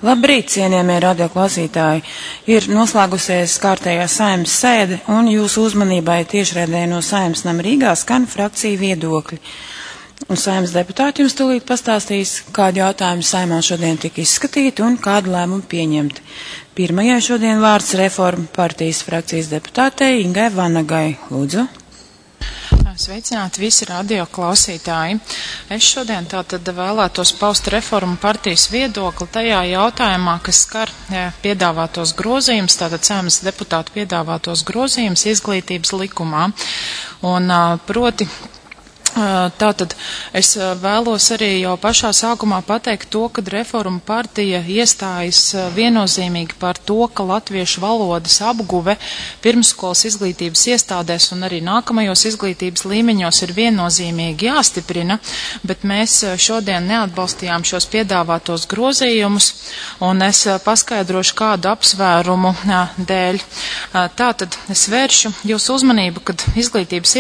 Labrīt, cienījamie radioklausītāji! Ir noslēgusies kārtējā Saeimas sēde, un jūsu uzmanībai tiešraidē no Saeimas nama Rīgā skan frakciju viedokļi. Un Saeimas deputāti jums tūlīt pastāstīs, kādi jautājumi Saeimā šodien tika izskatīti un kādu lēmumu pieņemti. Pirmajai šodien vārds Reformu partijas frakcijas deputātei Ingai Vanagai. Lūdzu. Sveicināti visi radio klausītāji. Es šodien tātad vēlētos paust Reformu partijas viedokli tajā jautājumā, kas skar piedāvātos grozījumus, tātad Saeimas deputātu piedāvātos grozījumus izglītības likumā. Un proti, tātad es vēlos arī jau pašā sākumā pateikt to, ka Reformu partija iestājas viennozīmīgi par to, ka latviešu valodas apguve pirmsskolas izglītības iestādēs un arī nākamajos izglītības līmeņos ir viennozīmīgi jāstiprina, bet mēs šodien neatbalstījām šos piedāvātos grozījumus, un es paskaidrošu kādu apsvērumu dēļ. Tātad es vēršu jūsu uzmanību, kad izglītības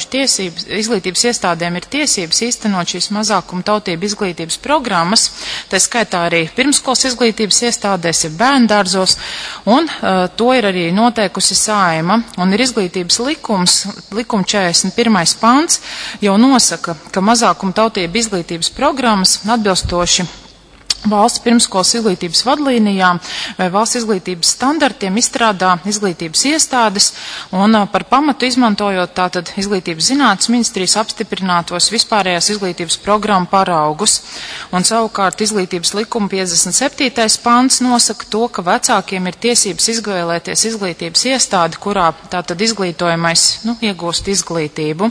iestādēm ir tiesības īstenot šīs mazākuma tautību izglītības programmas, tā skaitā arī pirmskolas izglītības iestādēs, ir bērndārzos, un to ir arī noteikusi Saeima, un ir izglītības likuma 41. pants, jau nosaka, ka mazākuma tautību izglītības programmas atbilstoši valsts pirmskolas izglītības vadlīnijām vai valsts izglītības standartiem izstrādā izglītības iestādes un par pamatu izmantojot tātad izglītības zinātnes ministrijas apstiprinātos vispārējās izglītības programmu paraugus. Un savukārt izglītības likuma 57. pants nosaka to, ka vecākiem ir tiesības izvēlēties izglītības iestādi, kurā tātad izglītojamais iegūst izglītību.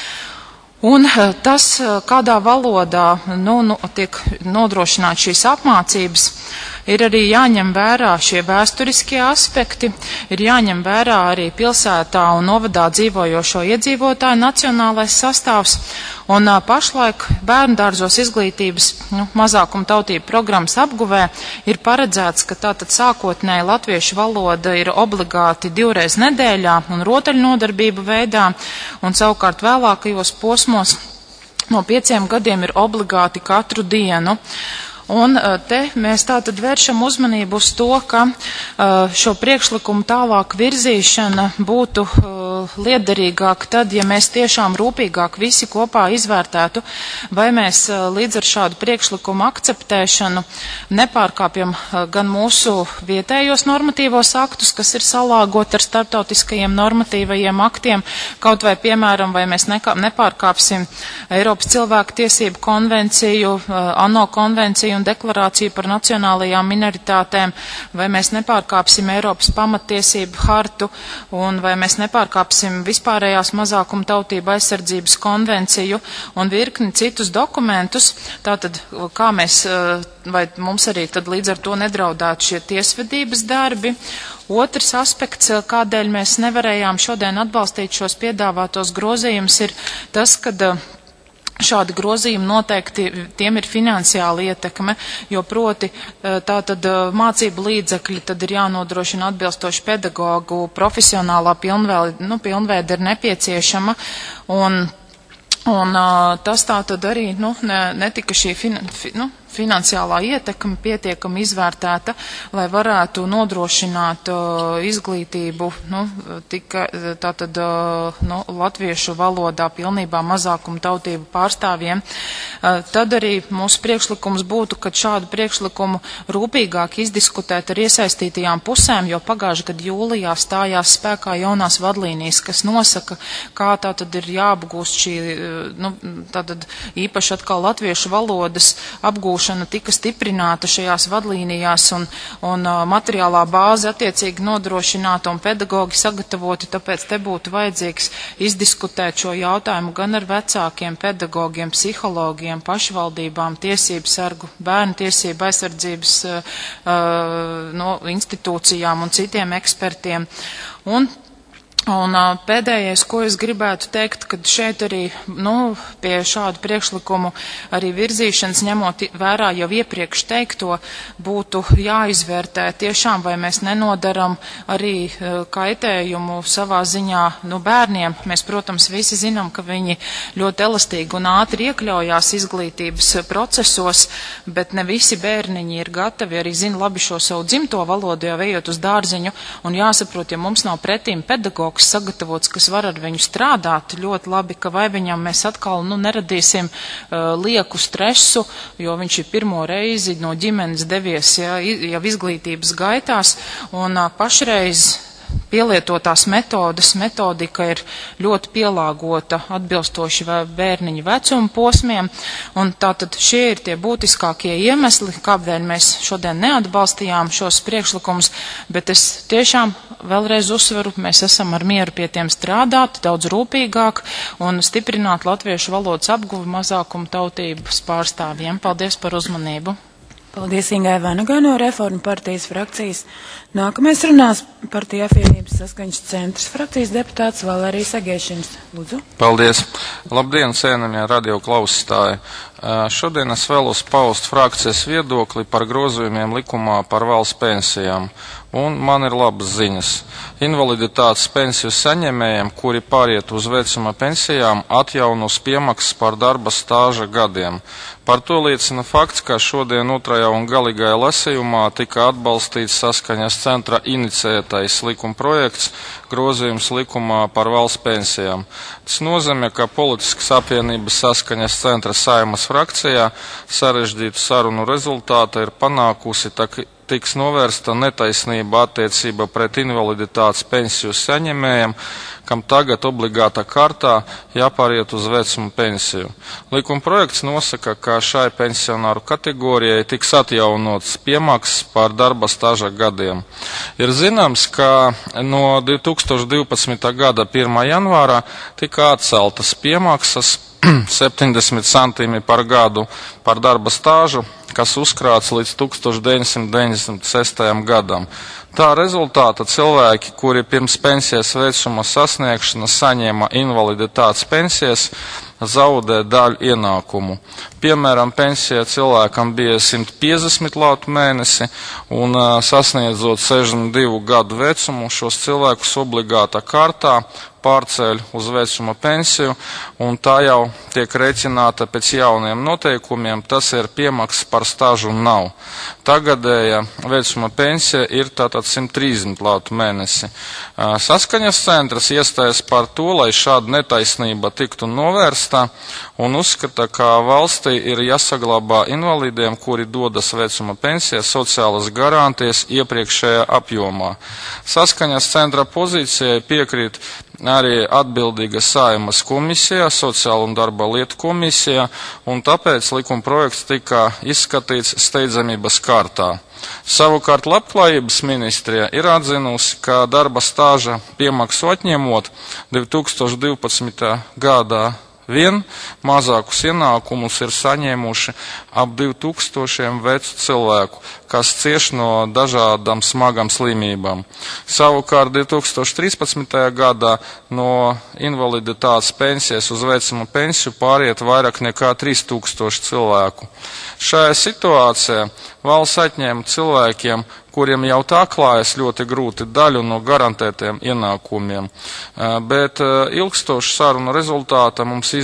Un tas, kādā valodā tiek nodrošināt šīs apmācības, ir arī jāņem vērā šie vēsturiskie aspekti, ir jāņem vērā arī pilsētā un novadā dzīvojošo iedzīvotāju nacionālais sastāvs, un pašlaik bērndārzos izglītības mazākuma tautību programmas apguvē ir paredzēts, ka tātad sākotnēji latviešu valoda ir obligāti 2 reizes nedēļā un rotaļnodarbību veidā, un savukārt vēlākajos posmos no 5 gadiem ir obligāti katru dienu. Un te mēs tātad vēršam uzmanību uz to, ka šo priekšlikumu tālāk virzīšana būtu liederīgāk tad, ja mēs tiešām rūpīgāk visi kopā izvērtētu, vai mēs līdz ar šādu priekšlikumu akceptēšanu nepārkāpjam gan mūsu vietējos normatīvos aktus, kas ir salāgoti ar starptautiskajiem normatīvajiem aktiem, kaut vai, piemēram, vai mēs nepārkāpsim Eiropas cilvēku tiesību konvenciju, ANO konvenciju un deklarāciju par nacionālajām minoritātēm, vai mēs nepārkāpsim Eiropas pamattiesību hartu, un vai mēs nepārkāpsim vispārējās mazākuma tautību aizsardzības konvenciju un virkni citus dokumentus. Tātad, kā mēs, vai mums arī tad līdz ar to nedraudētu šie tiesvedības darbi. Otrs aspekts, kādēļ mēs nevarējām šodien atbalstīt šos piedāvātos grozījumus, ir tas, kad šādi grozījumi noteikti tiem ir finansiāla ietekme, jo proti tātad mācību līdzekļi tad ir jānodrošina atbilstoši pedagogu profesionālā pilnveida ir nepieciešama, un tas tātad arī netika šī finansiālā ietekme pietiekami izvērtēta, lai varētu nodrošināt izglītību tātad latviešu valodā pilnībā mazākuma tautību pārstāvjiem. Tad arī mūsu priekšlikums būtu, ka šādu priekšlikumu rūpīgāk izdiskutēt ar iesaistītajām pusēm, jo pagājušā gada jūlijā stājās spēkā jaunās vadlīnijas, kas nosaka, kā tātad ir jāapgūst šī, tātad īpaši atkal latviešu valodas apgūšana tika stiprināta šajās vadlīnijās un materiālā bāze attiecīgi nodrošināta un pedagogi sagatavoti, tāpēc te būtu vajadzīgs izdiskutēt šo jautājumu gan ar vecākiem, pedagogiem, psihologiem, pašvaldībām, tiesību sargu, bērnu tiesību aizsardzības institūcijām un citiem ekspertiem. Un Un pēdējais, ko es gribētu teikt, kad šeit arī, pie šādu priekšlikumu arī virzīšanas ņemot vērā jau iepriekš teikto, būtu jāizvērtē tiešām, vai mēs nenodaram arī kaitējumu savā ziņā, bērniem. Mēs, protams, visi zinām, ka viņi ļoti elastīgi un ātri iekļaujās izglītības procesos, bet ne visi bērniņi ir gatavi, arī zina labi šo savu dzimto valodu, jau ejot uz dārziņu, un jāsaprot, ja mums nav pretīm pedagogs sagatavots, kas var ar viņu strādāt ļoti labi, ka vai viņam mēs atkal neradīsim lieku stresu, jo viņš ir pirmo reizi no ģimenes devies jau izglītības gaitās, un pašreiz pielietotās metodika ir ļoti pielāgota atbilstoši bērniņu vecuma posmiem, un tātad šie ir tie būtiskākie iemesli, kādēļ mēs šodien neatbalstījām šos priekšlikumus, bet es tiešām vēlreiz uzsveru, mēs esam ar mieru pie tiem strādāt, daudz rūpīgāk un stiprināt latviešu valodas apguvi mazākumu tautības pārstāvjiem. Paldies par uzmanību. Paldies Ingai Vanagai no Reformu partijas frakcijas. Nākamais runās partija apvienības saskaņas centrs frakcijas deputāts Valērijas Agēšins. Lūdzu. Paldies. Labdien, cienījamie radio klausītāji. Šodien es vēlos paust frakcijas viedokli par grozījumiem likumā par valsts pensijām. Un man ir labas ziņas. Invaliditātes pensiju saņēmējiem, kuri pāriet uz vecuma pensijām, atjaunos piemaksas par darba stāža gadiem. Par to liecina fakts, ka šodien otrajā un galīgajā lasījumā tika atbalstīts saskaņas centra iniciētais likuma projekts grozījums likumā par valsts pensijām. Tas nozīmē, ka politiskas apvienības saskaņas centra Saeimas frakcijā sarežģītu sarunu rezultātu ir panākusi tiks novērsta netaisnība attiecība pret invaliditātes pensiju saņēmējiem, kam tagad obligātā kārtā jāpāriet uz vecuma pensiju. Likuma projekts nosaka, ka šai pensionāru kategorijai tiks atjaunots piemaksas par darba staža gadiem. Ir zināms, ka no 2012. gada 1. janvārā tika atceltas piemaksas 70 centimi par gadu par darba stāžu, kas uzkrāts līdz 1996. gadam. Tā rezultāta cilvēki, kuri pirms pensijas vecuma sasniegšanas saņēma invaliditātes pensijas, zaudē daļu ienākumu. Piemēram, pensija cilvēkam bija 150 latu mēnesi, un sasniedzot 62 gadu vecumu, šos cilvēkus obligātā kārtā pārceļ uz vecuma pensiju, un tā jau tiek rēķināta pēc jauniem noteikumiem, tas ir piemaksas par stažu nav. Tagadēja vecuma pensija ir tātad 130 latu mēnesi. Saskaņas centrs iestājas par to, lai šāda netaisnība tiktu novērsta, un uzskata, ka valstī ir jāsaglabā invalīdiem, kuri dodas vecuma pensijā, sociālas garantijas iepriekšējā apjomā. Saskaņas centra pozīcijai piekrīt arī atbildīga Saeimas komisija, Sociāla un darba lietu komisija, un tāpēc likuma projekts tika izskatīts steidzamības kārtā. Savukārt Labklājības ministrija ir atzinusi, ka darba stāža piemaksu atņemot 2012. gadā vien mazākus ienākumus ir saņēmuši ap 2000 vecu cilvēku, kas cieš no dažādām smagām slimībām. Savukārt 2013. gadā no invaliditātes pensijas uz vecuma pensiju pāriet vairāk nekā 3000 cilvēku. Šajā situācijā valsts atņēma cilvēkiem, kuriem jau tā klājas ļoti grūti, daļu no garantētiem ienākumiem, bet ilgstošu sarunu rezultātā mums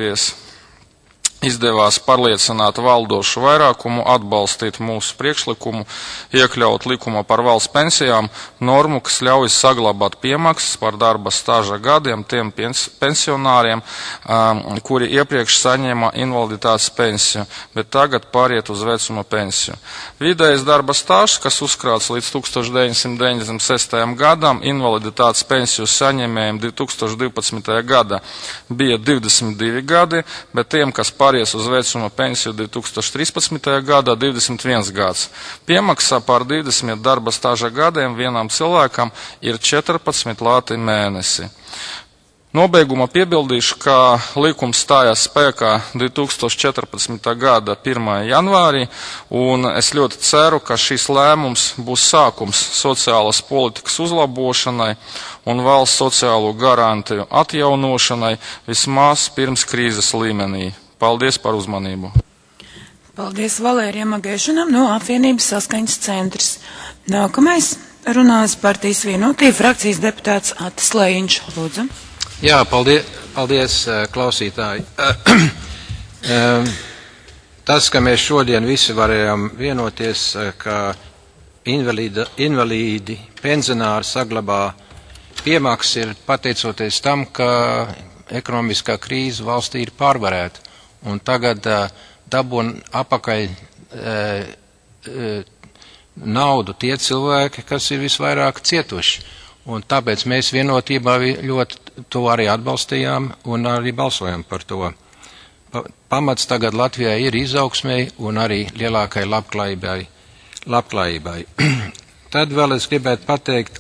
izdevās pārliecināt valdošu vairākumu atbalstīt mūsu priekšlikumu, iekļaut likumā par valsts pensijām normu, kas ļauj saglabāt piemaksas par darba stāža gadiem tiem pensionāriem, kuri iepriekš saņēma invaliditātes pensiju, bet tagad pāriet uz vecuma pensiju. Vidējais darba stāžs, kas uzkrāts līdz 1996. gadam, invaliditātes pensiju saņēmējiem 2012. gada bija 22 gadi, bet tiem, kas pāries uz vecuma pensiju 2013. gadā 21 gads. Piemaksā par 20 darba stāža gadiem vienam cilvēkam ir 14 lati mēnesi. Nobeigumā piebildīšu, ka likums stājās spēkā 2014. gada 1. janvārī, un es ļoti ceru, ka šis lēmums būs sākums sociālas politikas uzlabošanai un valsts sociālo garantiju atjaunošanai vismaz pirms krīzes līmenī. Paldies par uzmanību. Paldies Valērijam Agēšanam no apvienības Saskaņas centrs. Nākamais runās partijas Vienotība frakcijas deputāts Atis Lejiņš. Lūdzu. Jā, paldies klausītāji. Tas, ka mēs šodien visi varējām vienoties, ka invalīdi pensionāri saglabā piemaksas, ir pateicoties tam, ka ekonomiskā krīze valstī ir pārvarēta. Un tagad dabūn apakai naudu tie cilvēki, kas ir visvairāk cietuši. Un tāpēc mēs Vienotībā ļoti to arī atbalstījām un arī balsojam par to. Pamats tagad Latvijai ir izaugsmei un arī lielākai labklājībai. Tad vēl es gribētu pateikt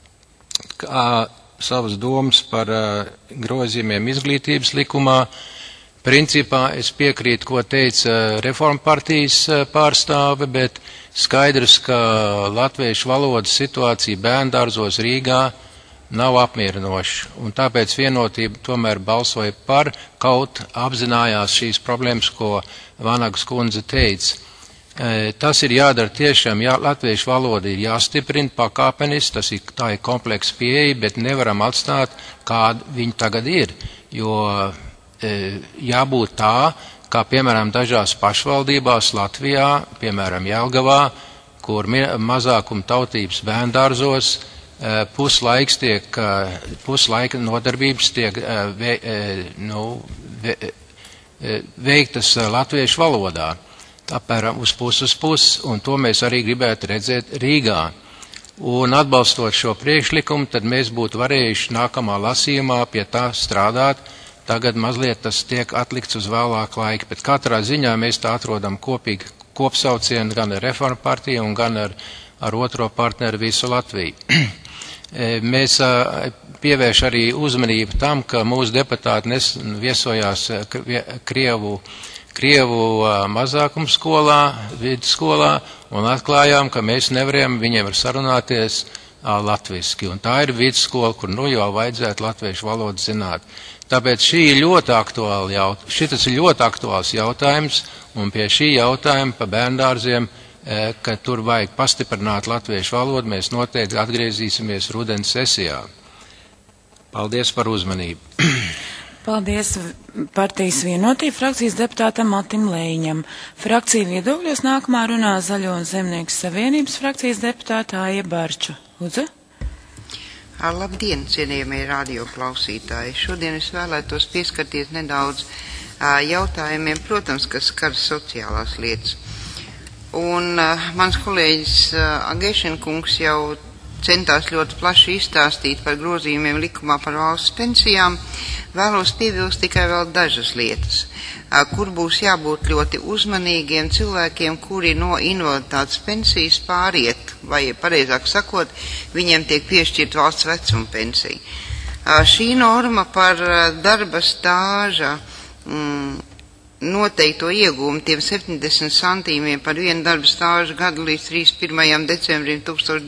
savas domas par grozījumiem izglītības likumā. Principā es piekrītu, ko teica Reforma partijas pārstāve, bet skaidrs, ka latviešu valodas situācija bērndārzos Rīgā nav apmierinoša, un tāpēc Vienotība tomēr balsoja par, kaut apzinājās šīs problēmas, ko Vanagas kundze teica. Tas ir jādara tiešām, latviešu valoda ir jāstiprina pakāpeniski, tā ir kompleksa pieeja, bet nevaram atstāt, kāda viņa tagad ir, jo jābūt tā, kā piemēram dažās pašvaldībās Latvijā, piemēram Jelgavā, kur mazākuma tautības bērndārzos puslaika nodarbības tiek veiktas latviešu valodā, apmēram uz pusi, un to mēs arī gribētu redzēt Rīgā. Un atbalstot šo priekšlikumu, tad mēs būtu varējuši nākamā lasījumā pie tā strādāt. Tagad mazliet tas tiek atlikts uz vēlāku laiku, bet katrā ziņā mēs tā atrodam kopīgi kopsaucienu gan ar Reforma partiju un gan ar otro partneru visu Latviju. Mēs pievērš arī uzmanību tam, ka mūsu deputāti viesojās Krievu mazākumskolā, vidusskolā, un atklājām, ka mēs nevarējām viņiem sarunāties latviski. Un tā ir vidusskola, kur jau vajadzētu latviešu valodu zināt. Tāpēc šitas ir ļoti aktuāls jautājums, un pie šī jautājuma pa bērndārziem, ka tur vajag pastiprināt latviešu valodu, mēs noteikti atgriezīsimies rudens sesijā. Paldies par uzmanību. Paldies partijas Vienotība frakcijas deputātam Atim Lejiņam. Frakcija viedokļos nākamā runā Zaļo un Zemnieku savienības frakcijas deputāta Aija Barča. Lūdzu. Labdien, cienījamie radioklausītāji! Šodien es vēlētos pieskarties nedaudz jautājumiem, protams, kas skar sociālās lietas. Un mans kolēģis Agēšenkungs jau centās ļoti plaši izstāstīt par grozījumiem likumā par valsts pensijām. Vēlos piebilst tikai vēl dažas lietas, kur būs jābūt ļoti uzmanīgiem cilvēkiem, kuri no invaliditātes pensijas pāriet, vai pareizāk sakot, viņiem tiek piešķirt valsts vecuma pensija. Šī norma par darba stāža noteikto iegūmu tiem 70 centīmiem par vienu darba stāžu gadu līdz 31. decembrim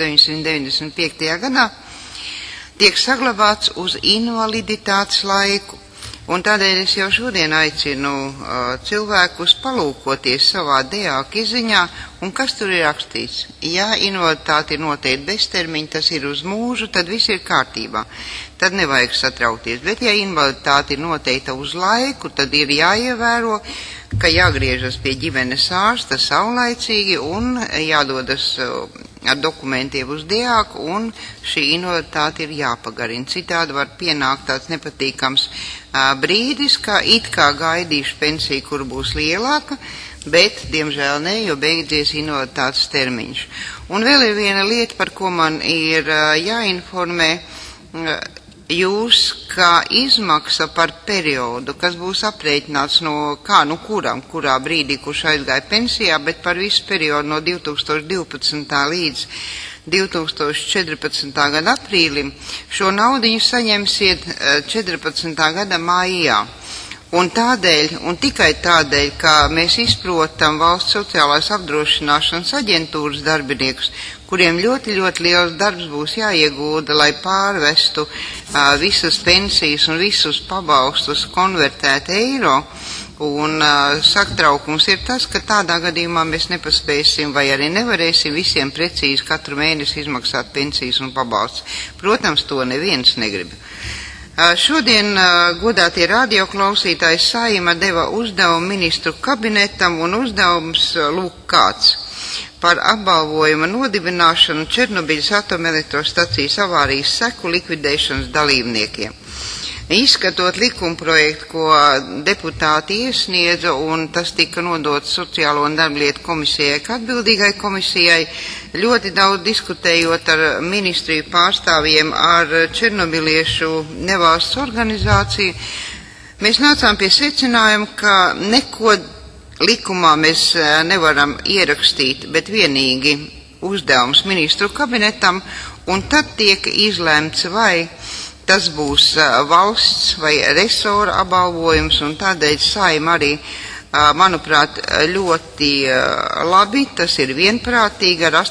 1995. gadā tiek saglabāts uz invaliditātes laiku. Un tādēļ es jau šodien aicinu cilvēkus palūkoties savā DEAK izziņā, un kas tur ir rakstīts. Ja invaliditāte ir noteikti beztermiņa, tas ir uz mūžu, tad viss ir kārtībā. Tad nevajag satraukties. Bet ja invaliditāte ir noteikta uz laiku, tad ir jāievēro, ka jāgriežas pie ģimenes ārsta saulaicīgi un jādodas ar dokumentiem uz DEAK, un šī invaliditāte ir jāpagarina. Citādi var pienākt tāds nepatīkams brīdis, kā it kā gaidīšu pensiju, kur būs lielāka, bet, diemžēl ne, jo beidzies invaliditātes termiņš. Un vēl ir viena lieta, par ko man ir jāinformē. jūs kā izmaksa par periodu, kas būs aprēķināts no kurā brīdī, kurš aizgāja pensijā, bet par visu periodu no 2012. līdz 2014. gada aprīlim, šo naudiņu saņemsiet 14. gada maijā. Un tikai tādēļ, ka mēs izprotam valsts sociālās apdrošināšanas aģentūras darbiniekus, kuriem ļoti, ļoti liels darbs būs jāiegūda, lai pārvestu visas pensijas un visus pabalstus konvertēt eiro. Un satraukums ir tas, ka tādā gadījumā mēs nepaspēsim vai arī nevarēsim visiem precīzi katru mēnesi izmaksāt pensijas un pabalstus. Protams, to neviens negrib. Šodien godātie radioklausītāji Saeima deva uzdevumu ministru kabinetam, un uzdevums lūk kāds: par apbalvojuma nodibināšanu Černobiļas atomelektrostacijas avārijas seku likvidēšanas dalībniekiem. Izskatot likumprojektu, ko deputāti iesniedza, un tas tika nodots Sociālo un darblietu komisijai, kā atbildīgai komisijai, ļoti daudz diskutējot ar ministriju pārstāvjiem, ar černobiliešu nevalsts organizāciju, mēs nācām pie secinājuma, ka neko likumā mēs nevaram ierakstīt, bet vienīgi uzdevums ministru kabinetam, un tad tiek izlemts, vai tas būs valsts vai resora apbalvojums, un tādēļ Saeima arī, manuprāt, ļoti labi, tas ir vienprātīgi ar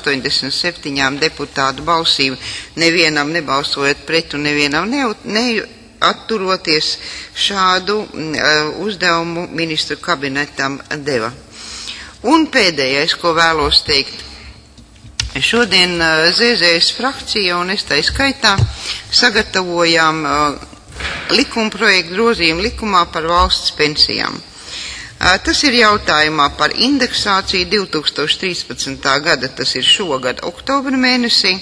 87 deputātu balsīm, nevienam nebalsojot pret un nevienam neatturoties, šādu uzdevumu ministru kabinetam deva. Un pēdējais, ko vēlos teikt. Šodien ZZS frakcija un es tai skaitā sagatavojām likumprojektu grozījumu likumā par valsts pensijām. Tas ir jautājumā par indeksāciju 2013. gada, tas ir šogad oktobra mēnesī,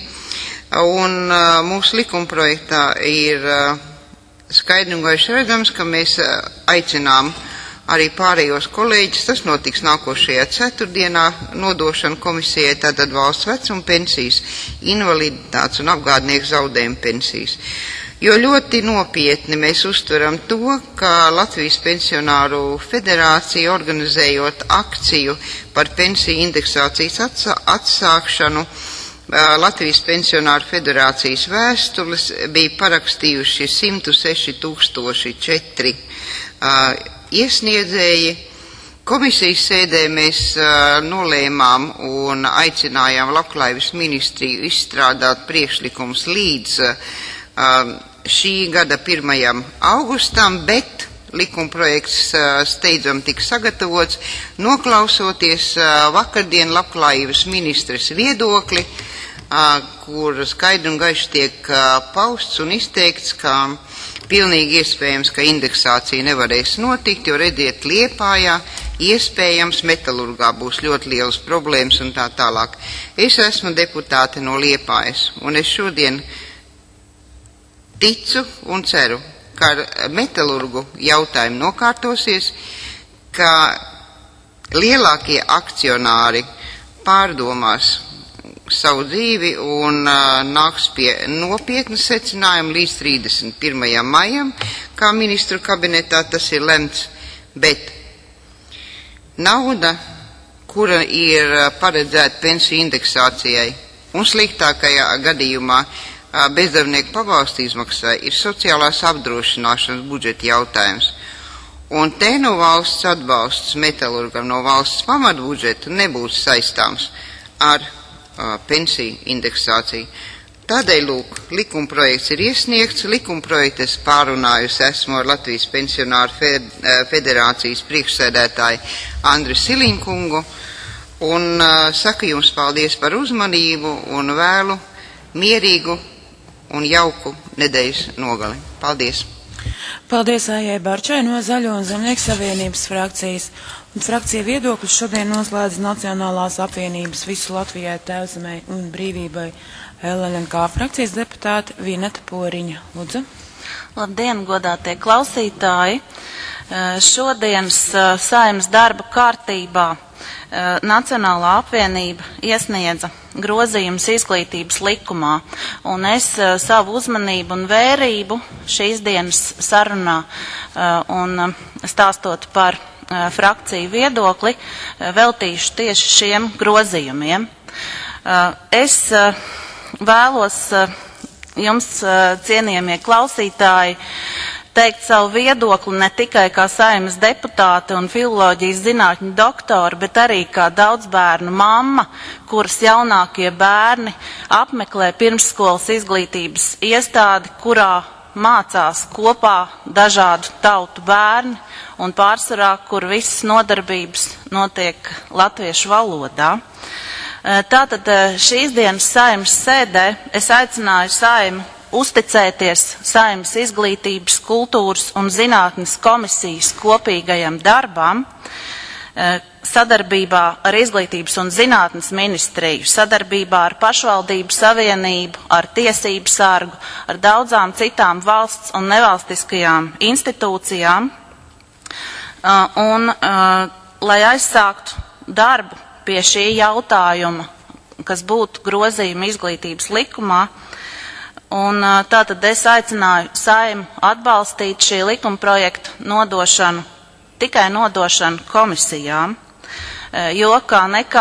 un mūsu likumprojektā ir skaidri un gaiši redzams, ka mēs aicinām arī pārējos kolēģis, tas notiks nākošajā ceturtdienā, nodošana komisijai, tātad valsts vecuma pensijas, invaliditātes un apgādnieku zaudējumu pensijas. Jo ļoti nopietni mēs uztveram to, ka Latvijas pensionāru federācija, organizējot akciju par pensiju indeksācijas atsākšanu, Latvijas pensionāru federācijas vēstules bija parakstījuši 106,004 iesniedzēji. Komisijas sēdē mēs nolēmām un aicinājām Labklājības ministriju izstrādāt priekšlikums līdz šī gada 1. augustam, bet likumprojekts steidzam tika sagatavots, noklausoties vakardien Labklājības ministres viedokli, kur skaidri un gaiši tiek pausts un izteikts, ka pilnīgi iespējams, ka indeksācija nevarēs notikt, jo redziet, Liepājā iespējams metalurgā būs ļoti lielas problēmas un tā tālāk. Es esmu deputāte no Liepājas, un es šodien ticu un ceru, ka ar metalurgu jautājumu nokārtosies, ka lielākie akcionāri pārdomās savu dzīvi un nāks pie nopietna secinājuma līdz 31. maijam, kā ministru kabinetā tas ir lemts, bet nauda, kura ir paredzēta pensiju indeksācijai un sliktākajā gadījumā bezdarbnieku pabalstu izmaksai, ir sociālās apdrošināšanas budžeta jautājums. Un te no valsts atbalsts metalurgam no valsts pamatbudžeta nebūs saistāms ar pensiju indeksāciju. Tādēļ, lūk, likumprojekts ir iesniegts, likumprojektu es pārunājusi esmu ar Latvijas pensionāru federācijas priekšsēdētāju Andri Siliņkungu, un saku jums paldies par uzmanību un vēlu mierīgu un jauku nedēļas nogali. Paldies! Paldies Aijai Barčai no Zaļo un Zemnieku savienības frakcijas. Un frakcija viedokļus šodien noslēdz Nacionālās apvienības Visu Latvijai Tēvzemei un brīvībai LLNK frakcijas deputāte Vineta Poriņa. Lūdzu. Labdien, godātie klausītāji! Šodienas Saeimas darba kārtībā Nacionālā apvienība iesniedza grozījumus izglītības likumā, un es savu uzmanību un vērību šīs dienas sarunā un stāstot par frakciju viedokli veltīšu tieši šiem grozījumiem. Es vēlos jums, cienījamie klausītāji, teikt savu viedokli ne tikai kā Saeimas deputāte un filoloģijas zinātņu doktora, bet arī kā daudzbērnu mamma, kuras jaunākie bērni apmeklē pirmsskolas izglītības iestādi, kurā mācās kopā dažādu tautu bērni un pārsvarā, kur visas nodarbības notiek latviešu valodā. Tātad šīs dienas Saeimas sēdē es aicināju Saeimu uzticēties Saeimas izglītības, kultūras un zinātnes komisijas kopīgajam darbam, sadarbībā ar Izglītības un zinātnes ministriju, sadarbībā ar pašvaldību savienību, ar tiesību sargu, ar daudzām citām valsts un nevalstiskajām institūcijām, un lai aizsāktu darbu pie šī jautājuma, kas būtu grozījuma izglītības likumā. Un tātad es aicināju Saeimu atbalstīt šī likuma projekta nodošanu, tikai nodošanu komisijām, jo kā nekā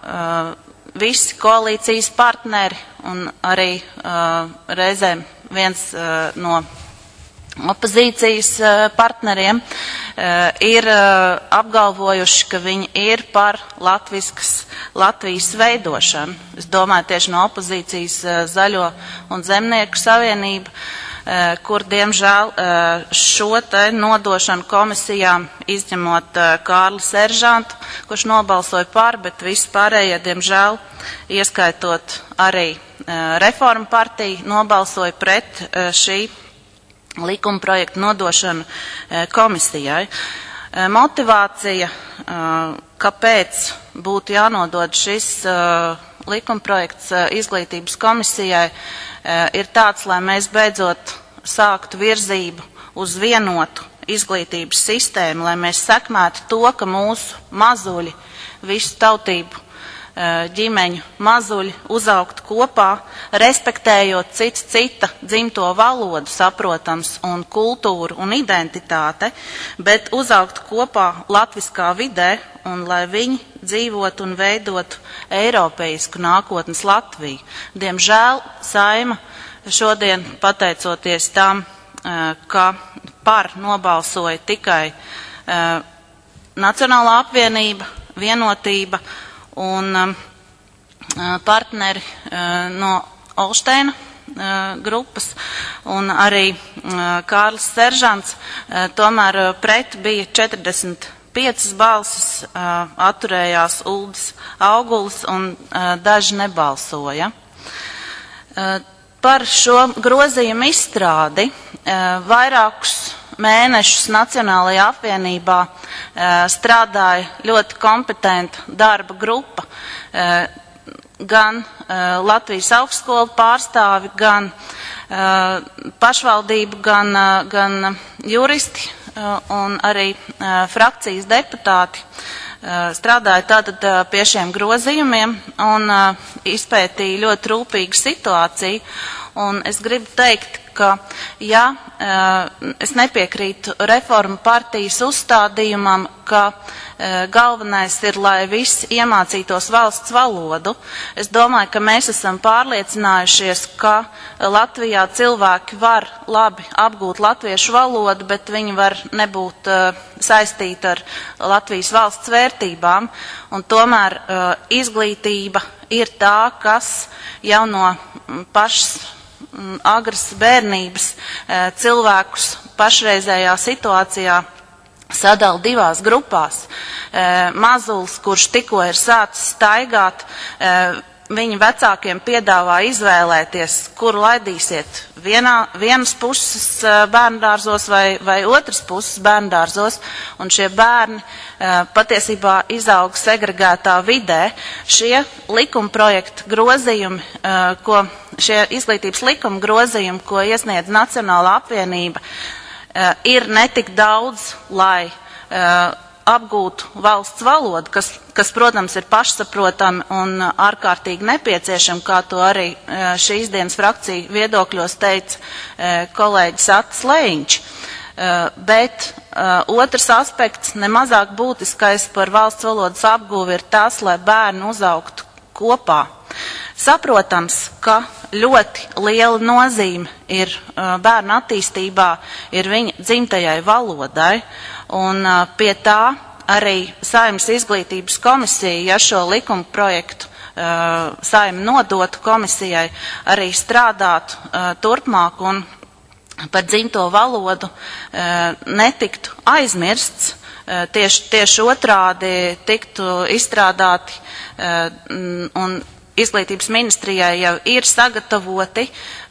visi koalīcijas partneri un arī reizēm viens no opozīcijas partneriem ir apgalvojuši, ka viņi ir par Latvijas veidošanu. Es domāju tieši no opozīcijas Zaļo un Zemnieku savienību, kur diemžēl šo te nodošanu komisijām, izņemot Kārli Seržantu, kurš nobalsoja par, bet visi pārējie, diemžēl, ieskaitot arī Reformu partiju, nobalsoja pret šī likuma projektu nodošanu komisijai. Motivācija, kāpēc būtu jānodod šis likuma projekts izglītības komisijai, ir tāds, lai mēs beidzot sāktu virzību uz vienotu izglītības sistēmu, lai mēs sekmētu to, ka mūsu mazuļi, visu tautību ģimeņu mazuļi uzaugt kopā, respektējot cita dzimto valodu, saprotams, un kultūru un identitāte, bet uzaugt kopā latviskā vidē, un lai viņi dzīvotu un veidotu eiropeisku nākotnes Latviju. Diemžēl Saeima šodien, pateicoties tam, ka par nobalsoja tikai Nacionālā apvienība, Vienotība un partneri no Olšteina grupas un arī Kārlis Seržants, tomēr pret bija 45 balsis, atturējās Uldis Augulis un daži nebalsoja. Par šo grozījumu izstrādi vairākus mēnešus Nacionālajā apvienībā strādāja ļoti kompetenta darba grupa, gan Latvijas augstskolu pārstāvi, gan pašvaldību, gan juristi un arī frakcijas deputāti strādāja tātad pie šiem grozījumiem un izpētīja ļoti rūpīgu situāciju. Un es gribu teikt, ka ja es nepiekrītu Reformu partijas uzstādījumam, ka galvenais ir, lai visi iemācītos valsts valodu, es domāju, ka mēs esam pārliecinājušies, ka Latvijā cilvēki var labi apgūt latviešu valodu, bet viņi var nebūt saistīti ar Latvijas valsts vērtībām, un tomēr izglītība ir tā, kas jau no pašas agras bērnības cilvēkus pašreizējā situācijā sadala divās grupās. Mazulis, kurš tikko ir sācis staigāt, viņa vecākiem piedāvā izvēlēties, kuru laidīsiet vienas puses bērndārzos vai otras puses bērndārzos, un šie bērni patiesībā izaug segregētā vidē. Šie likumprojekta grozījumi, ko šie izglītības likuma grozījumi, ko iesniedz Nacionālā apvienība, ir netik daudz, lai apgūtu valsts valodu, kas, protams, ir pašsaprotami un ārkārtīgi nepieciešami, kā to arī šīs dienas frakcija viedokļos teica kolēģis Atis Lejiņš. Bet otrs aspekts, nemazāk būtiskais par valsts valodas apgūvi, ir tas, lai bērni uzaugtu kopā. Saprotams, ka ļoti liela nozīme ir bērnu attīstībā ir viņa dzimtajai valodai, un pie tā arī Saeimas izglītības komisija, ja šo likuma projektu Saeima nodotu komisijai, arī strādātu turpmāk un par dzimto valodu netiktu aizmirsts, tieši otrādi tiktu izstrādāti un Izglītības ministrijai jau ir sagatavoti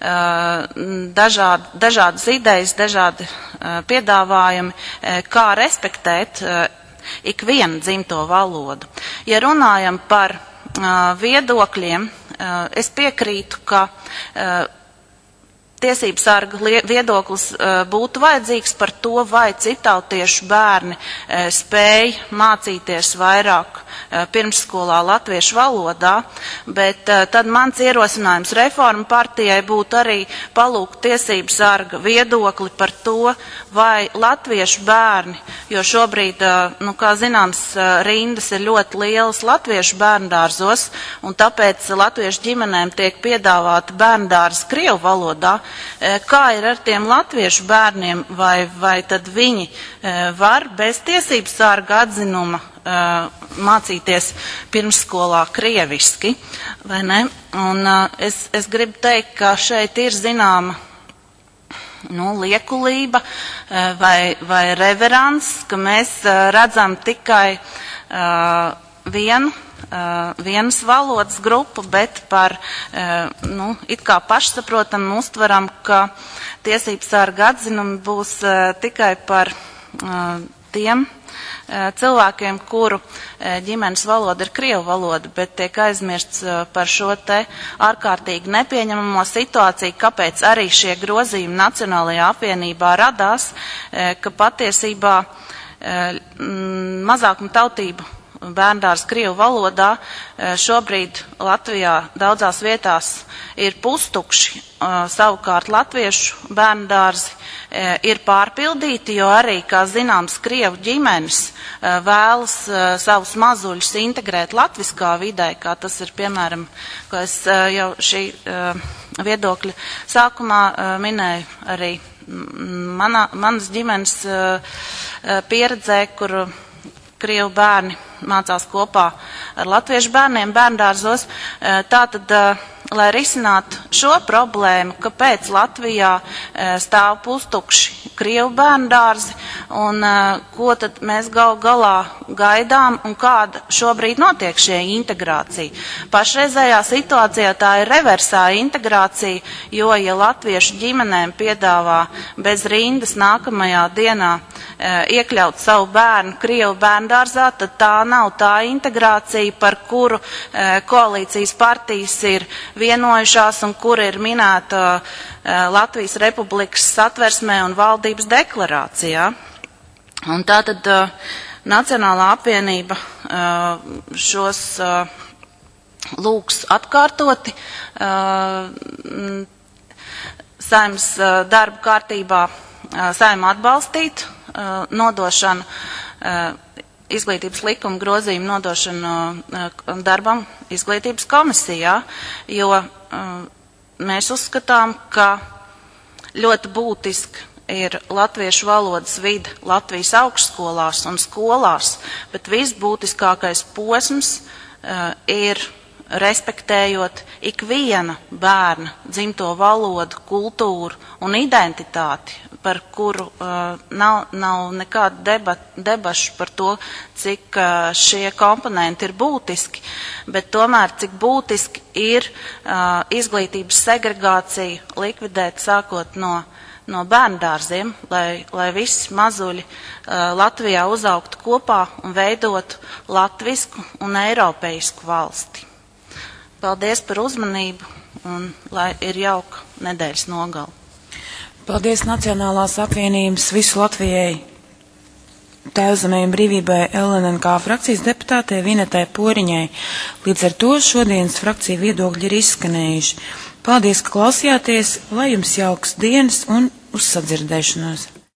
dažādas idejas, dažādi piedāvājumi, kā respektēt ikvienu dzimto valodu. Ja runājam par viedokļiem, es piekrītu, ka tiesības sarga viedoklis būtu vajadzīgs par to, vai citautiešu bērni spēj mācīties vairāk pirmsskolā latviešu valodā, bet tad mans ierosinājums Reforma partijai būtu arī palūgt tiesības sarga viedokli par to, vai latviešu bērni, jo šobrīd, kā zināms, rindas ir ļoti lielas latviešu bērndārzos, un tāpēc latviešu ģimenēm tiek piedāvāta bērndārza krievu valodā. Kā ir ar tiem latviešu bērniem, vai tad viņi var bez tiesības sarga atzinuma mācīties pirmsskolā krieviski, vai ne? Un es gribu teikt, ka šeit ir zināma liekulība vai reverants, ka mēs redzam tikai vienas valodas grupu, bet par, it kā pašsaprotam uztveram, ka tiesības sarga atzinumi būs tikai par tiem cilvēkiem, kuru ģimenes valoda ir krievu valoda, bet tiek aizmirsts par šo te ārkārtīgi nepieņemamo situāciju, kāpēc arī šie grozījumi Nacionālajā apvienībā radās, ka patiesībā mazākuma tautību bērndārs krievu valodā šobrīd Latvijā daudzās vietās ir pustukši, savukārt latviešu bērndārzi ir pārpildīti, jo arī, kā zināms, krievu ģimenes vēlas savus mazuļus integrēt latviskā vidē, kā tas ir, piemēram, ko es jau šī viedokļa sākumā minēju arī manas ģimenes pieredzē, kur krievu bērni mācās kopā ar latviešu bērniem bērndārzos. Tātad, lai risinātu šo problēmu, kāpēc Latvijā stāv pustukši krievu bērndārzi un ko tad mēs galā gaidām un kāda šobrīd notiek šie integrācija. Pašreizējā situācijā tā ir reversā integrācija, jo, ja latviešu ģimenēm piedāvā bez rindas nākamajā dienā iekļaut savu bērnu krievu bērndārzā, tad tā nav tā integrācija, par kuru koalīcijas partijas ir vienojušās un kura ir minēta Latvijas Republikas Satversmē un valdības deklarācijā. Un tātad Nacionālā apvienība šos lūgs atkārtoti Saeimas darba kārtībā Saeima atbalstīt nodošanu izglītības likuma grozījumu nodošanu darbam izglītības komisijā, jo mēs uzskatām, ka ļoti būtiski ir latviešu valodas vide Latvijas augšskolās un skolās, bet visbūtiskākais posms ir respektējot ikviena bērna dzimto valodu, kultūru un identitāti, par kuru nav nekāda debašu par to, cik šie komponenti ir būtiski, bet tomēr cik būtiski ir izglītības segregāciju likvidēt sākot no bērndārziem, lai visi mazuļi Latvijā uzaugtu kopā un veidotu latvisku un eiropeisku valsti. Paldies par uzmanību un lai ir jauka nedēļas nogala. Paldies Nacionālās apvienības visu Latvijai Tēvzemei un brīvībai LNNK frakcijas deputātei Vinetai Poriņai. Līdz ar to šodienas frakcija viedokļi ir izskanējuši. Paldies, ka klausījāties, lai jums jauks dienas un uz sadzirdēšanos!